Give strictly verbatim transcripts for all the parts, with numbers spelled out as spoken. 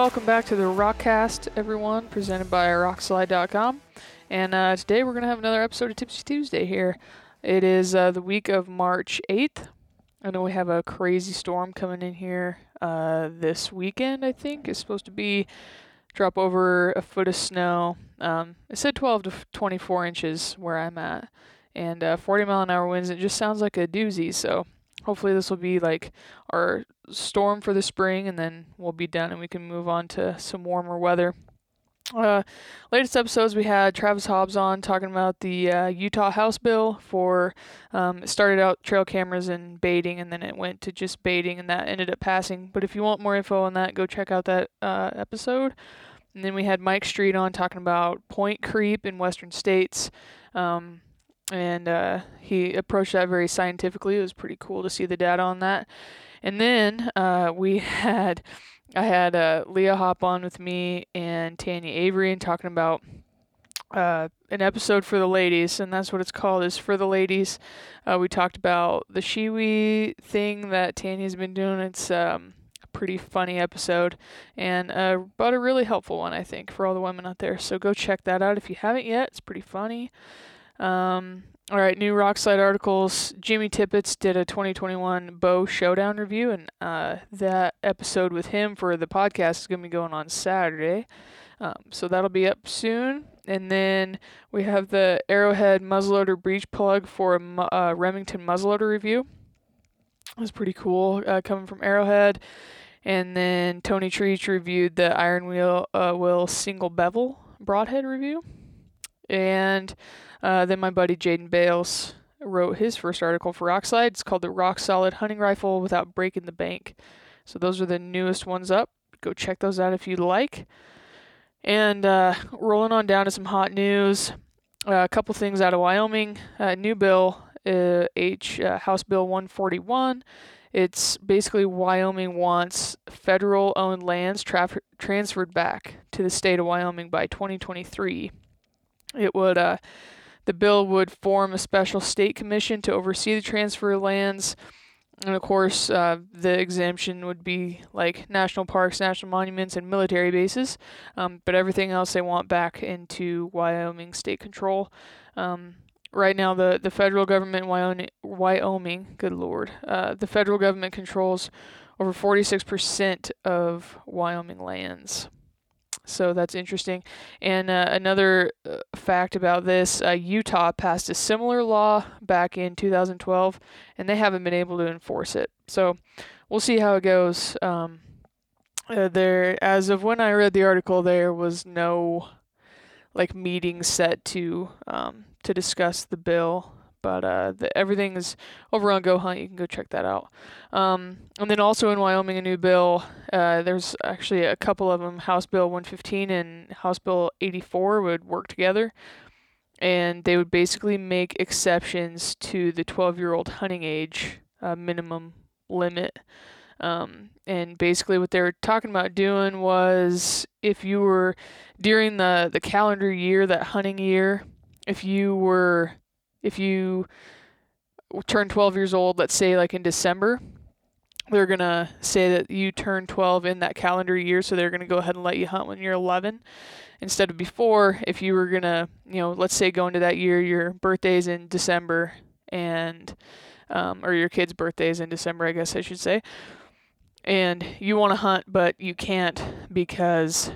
welcome back to the Rockcast, everyone, presented by rock slide dot com. And uh, today we're going to have another episode of Tipsy Tuesday here. It is uh, the week of March eighth. I know we have a crazy storm coming in here uh, this weekend, I think. It's supposed to be drop over a foot of snow. Um, it said twelve to twenty-four inches where I'm at. And uh, forty mile an hour winds. It just sounds like a doozy, so hopefully this will be like our storm for the spring, and then we'll be done and we can move on to some warmer weather. Uh, latest episodes we had Travis Hobbs on talking about the uh, Utah House bill for, um, it started out trail cameras and baiting, and then it went to just baiting, and that ended up passing. But if you want more info on that, go check out that uh, episode. And then we had Mike Street on talking about point creep in western states. Um, and uh, he approached that very scientifically. It was pretty cool to see the data on that. And then uh, we had... I had uh, Leah hop on with me and Tanya Avery and talking about uh, an episode for the ladies, and that's what it's called, is For the Ladies. Uh, we talked about the Shiwi thing that Tanya's been doing. It's um, a pretty funny episode, and uh, but a really helpful one, I think, for all the women out there. So go check that out if you haven't yet. It's pretty funny. Um, all right, new Rockslide articles. Jimmy Tippett did a twenty twenty-one Bow Showdown review, and uh, that episode with him for the podcast is going to be going on Saturday. Um, so that'll be up soon. And then we have the Arrowhead muzzleloader breech plug for a uh, Remington muzzleloader review. It was pretty cool uh, coming from Arrowhead. And then Tony Treach reviewed the Iron Wheel uh, Will single bevel broadhead review. And uh, then my buddy Jaden Bales wrote his first article for Rockslide. It's called The Rock Solid Hunting Rifle Without Breaking the Bank. So those are the newest ones up. Go check those out if you'd like. And uh, rolling on down to some hot news. Uh, a couple things out of Wyoming. Uh, new bill, uh, H uh, House Bill one forty-one. It's basically Wyoming wants federal-owned lands tra- transferred back to the state of Wyoming by twenty twenty-three. It would, uh, the bill would form a special state commission to oversee the transfer of lands. And of course, uh, the exemption would be like national parks, national monuments, and military bases. Um, but everything else they want back into Wyoming state control. Um, right now, the, the federal government in Wyoming, Wyoming, good lord, uh, the federal government controls over forty-six percent of Wyoming lands. So that's interesting. And uh, another uh, fact about this, uh, Utah passed a similar law back in two thousand twelve, and they haven't been able to enforce it. So we'll see how it goes. Um, uh, there, as of when I read the article, there was no like meeting set to um, to discuss the bill. But uh, the, everything is over on Go Hunt. You can go check that out. Um, and then also in Wyoming, a new bill. Uh, there's actually a couple of them. House Bill one fifteen and House Bill eighty-four would work together. And they would basically make exceptions to the twelve-year-old hunting age uh, minimum limit. Um, and basically what they were talking about doing was if you were, during the, the calendar year, that hunting year, if you were... If you turn twelve years old, let's say like in December, they're going to say that you turn twelve in that calendar year, so they're going to go ahead and let you hunt when you're eleven. Instead of before, if you were going to, you know, let's say go into that year, your birthday's in December, and, um, or your kid's birthday's in December, I guess I should say, and you want to hunt, but you can't because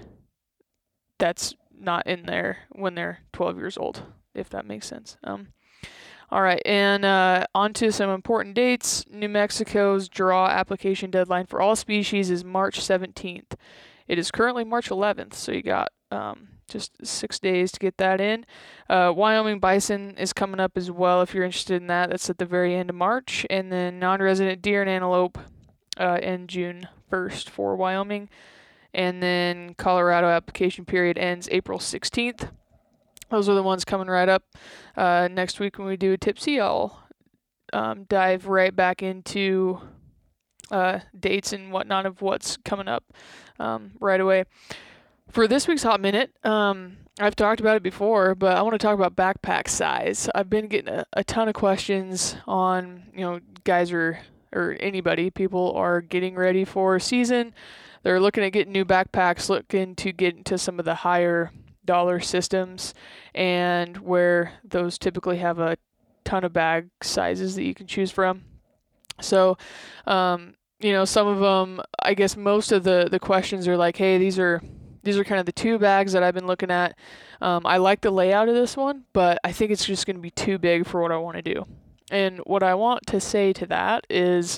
that's not in there when they're twelve years old, if that makes sense. Um, All right, and uh, on to some important dates. New Mexico's draw application deadline for all species is March seventeenth. It is currently March eleventh, so you got um, just six days to get that in. Uh, Wyoming bison is coming up as well if you're interested in that. That's at the very end of March. And then non-resident deer and antelope uh, in June first for Wyoming. And then Colorado application period ends April sixteenth. Those are the ones coming right up. Uh, next week when we do Tipsy, I'll um, dive right back into uh, dates and whatnot of what's coming up um, right away. For this week's Hot Minute, um, I've talked about it before, but I want to talk about backpack size. I've been getting a, a ton of questions on, you know, guys are, or anybody, people are getting ready for season. They're looking at getting new backpacks, looking to get into some of the higher dollar systems, and where those typically have a ton of bag sizes that you can choose from. So, um, you know, some of them, I guess most of the, the questions are like, hey, these are these are kind of the two bags that I've been looking at. Um, I like the layout of this one, but I think it's just going to be too big for what I want to do. And what I want to say to that is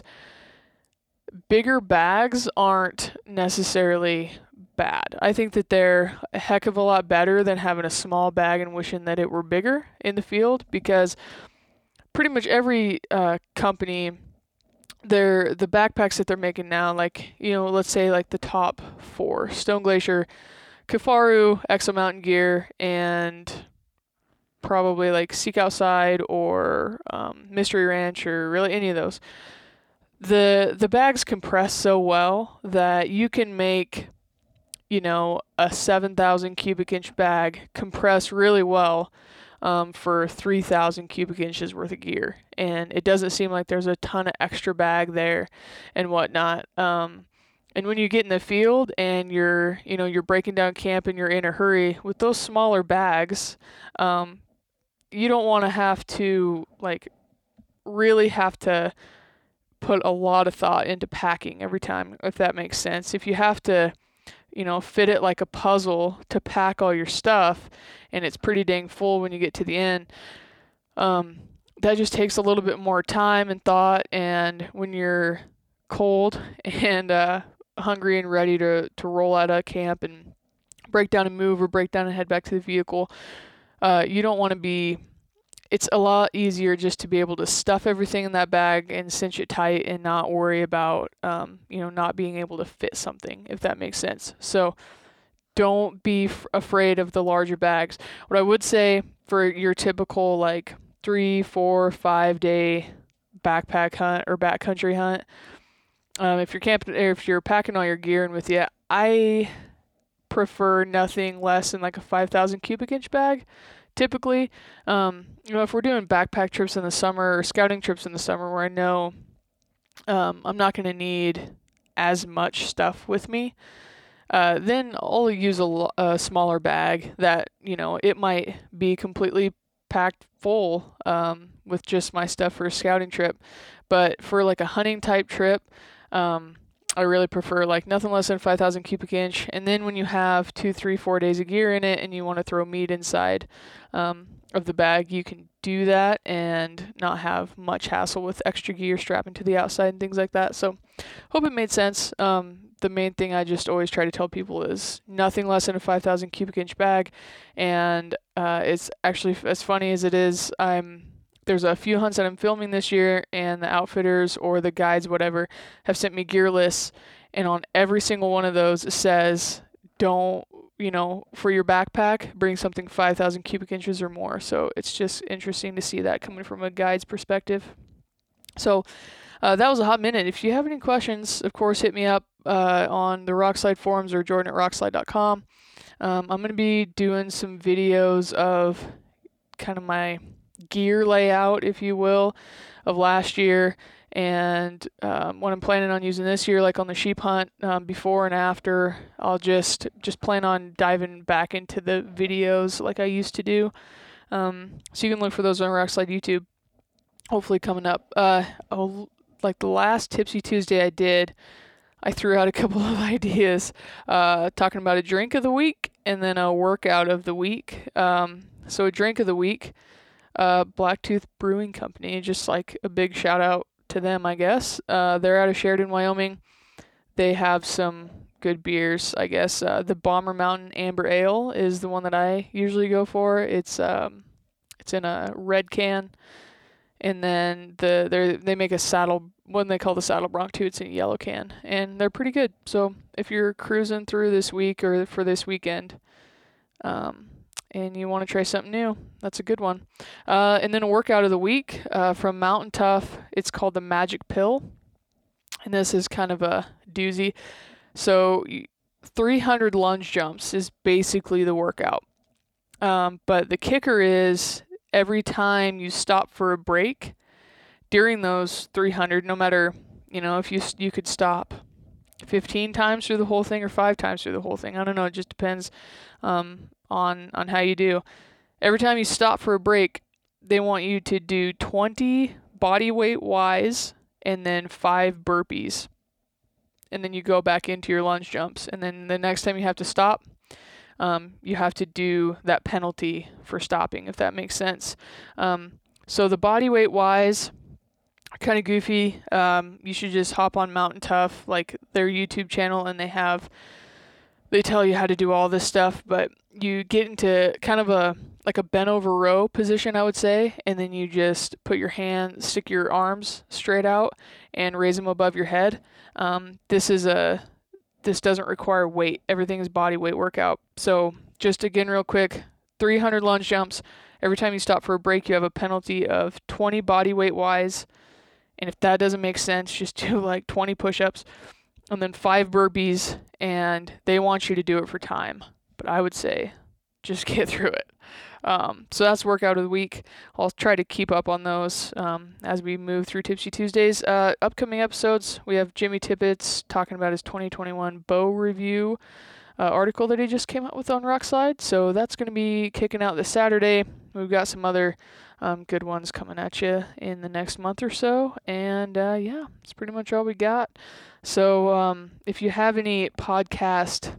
bigger bags aren't necessarily bad. I think that they're a heck of a lot better than having a small bag and wishing that it were bigger in the field, because pretty much every uh, company, they're the backpacks that they're making now, like, you know, let's say like the top four, Stone Glacier, Kifaru, Exo Mountain Gear, and probably like Seek Outside or um, Mystery Ranch, or really any of those. The the bags compress so well that you can make, you know, a seven thousand cubic inch bag compress really well um, for three thousand cubic inches worth of gear. And it doesn't seem like there's a ton of extra bag there and whatnot. Um, and when you get in the field and you're, you know, you're breaking down camp and you're in a hurry with those smaller bags, um, you don't want to have to, like, really have to put a lot of thought into packing every time, if that makes sense. If you have to, you know, fit it like a puzzle to pack all your stuff, and it's pretty dang full when you get to the end, um, that just takes a little bit more time and thought. And when you're cold and uh, hungry and ready to, to roll out of camp and break down and move, or break down and head back to the vehicle, uh, you don't want to be, it's a lot easier just to be able to stuff everything in that bag and cinch it tight and not worry about, um, you know, not being able to fit something, if that makes sense. So don't be f- afraid of the larger bags. What I would say for your typical like three, four, five day backpack hunt or backcountry hunt, um, if you're camping, or if you're packing all your gear in with you, I prefer nothing less than like a five thousand cubic inch bag. Typically, um, you know, if we're doing backpack trips in the summer or scouting trips in the summer where I know um, I'm not going to need as much stuff with me, uh, then I'll use a, a smaller bag that, you know, it might be completely packed full um, with just my stuff for a scouting trip. But for like a hunting type trip, um, I really prefer like nothing less than five thousand cubic inch. And then when you have two, three, four days of gear in it and you want to throw meat inside um, of the bag, you can do that and not have much hassle with extra gear strapping to the outside and things like that. So hope it made sense. Um, the main thing I just always try to tell people is nothing less than a five thousand cubic inch bag. And uh, it's actually, as funny as it is, I'm there's a few hunts that I'm filming this year, and the outfitters or the guides, whatever, have sent me gear lists, and on every single one of those it says, don't, you know, for your backpack, bring something five thousand cubic inches or more. So it's just interesting to see that coming from a guide's perspective. So uh, that was a hot minute. If you have any questions, of course, hit me up uh, on the Rockslide forums or Jordan at rockslide dot com. Um, I'm going to be doing some videos of kind of my gear layout, if you will, of last year, and um, what I'm planning on using this year, like on the sheep hunt, um, before and after. I'll just just plan on diving back into the videos like I used to do. Um, so you can look for those on Rockslide YouTube, hopefully coming up. Uh, I'll, like the last Tipsy Tuesday I did, I threw out a couple of ideas, uh, talking about a drink of the week and then a workout of the week. Um, so a drink of the week, Uh, Blacktooth Brewing Company, just like a big shout out to them, I guess. Uh, they're out of Sheridan, Wyoming. They have some good beers, I guess. Uh, the Bomber Mountain Amber Ale is the one that I usually go for. It's um, it's in a red can, and then the they they make a saddle, one they call the Saddle Bronc too. It's in a yellow can, and they're pretty good. So if you're cruising through this week or for this weekend, um. and you want to try something new, that's a good one. Uh, and then a workout of the week uh, from Mountain Tough. It's called the Magic Pill, and this is kind of a doozy. So three hundred lunge jumps is basically the workout. Um, but the kicker is every time you stop for a break during those three hundred, no matter you know, if you you could stop fifteen times through the whole thing or five times through the whole thing. I don't know. It just depends um, on on how you do. Every time you stop for a break, they want you to do twenty body weight Y's and then five burpees. And then you go back into your lunge jumps. And then the next time you have to stop, um, you have to do that penalty for stopping, if that makes sense. Um, so the body weight Y's are kind of goofy. Um, you should just hop on Mountain Tough, like their YouTube channel, and they have, they tell you how to do all this stuff, but you get into kind of a, like a bent over row position, I would say, and then you just put your hand, stick your arms straight out and raise them above your head. Um, this is a, this doesn't require weight. Everything is body weight workout. So just again, real quick, three hundred lunge jumps. Every time you stop for a break, you have a penalty of twenty body weight Y's. And if that doesn't make sense, just do like twenty push-ups and then five burpees, and they want you to do it for time. But I would say just get through it. Um, so that's workout of the week. I'll try to keep up on those um, as we move through Tipsy Tuesdays. Uh, upcoming episodes, we have Jimmy Tippett's talking about his twenty twenty-one bow review uh, article that he just came out with on Rockslide. So that's going to be kicking out this Saturday. We've got some other um, good ones coming at you in the next month or so. And uh, yeah, that's pretty much all we got. So um, if you have any podcast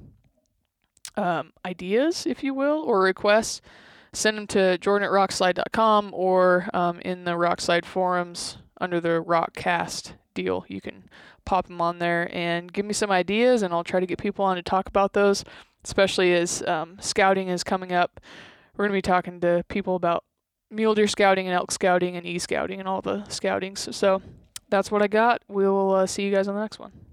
um, ideas, if you will, or requests, send them to jordan at rockslide dot com or um, in the Rockslide forums under the Rockcast deal. You can pop them on there and give me some ideas, and I'll try to get people on to talk about those, especially as um, scouting is coming up. We're going to be talking to people about mule deer scouting and elk scouting and e-scouting and all the scoutings. So that's what I got. We'll uh, see you guys on the next one.